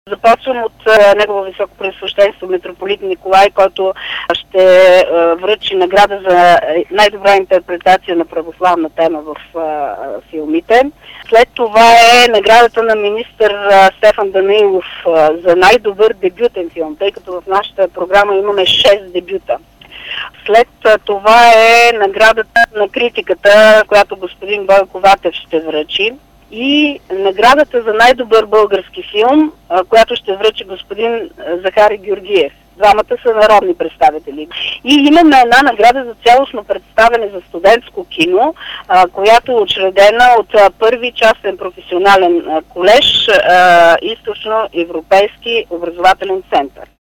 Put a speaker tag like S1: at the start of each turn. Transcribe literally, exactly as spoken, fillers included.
S1: Започвам от а, негово високо пресвещенство митрополит Николай, който ще а, връчи награда за най-добра интерпретация на православна тема в а, филмите. След това е наградата на министър а, Стефан Данаилов а, за най-добър дебютен филм, тъй като в нашата програма имаме шест дебюта. След това е наградата на критиката, която господин Бойко Ватев ще връчи. И наградата за най-добър български филм, която ще връчи господин Захари Георгиев. Двамата са народни представители. И имаме една награда за цялостно представяне за студентско кино, която е учредена от първи частен професионален колеж Източно-европейски образователен център.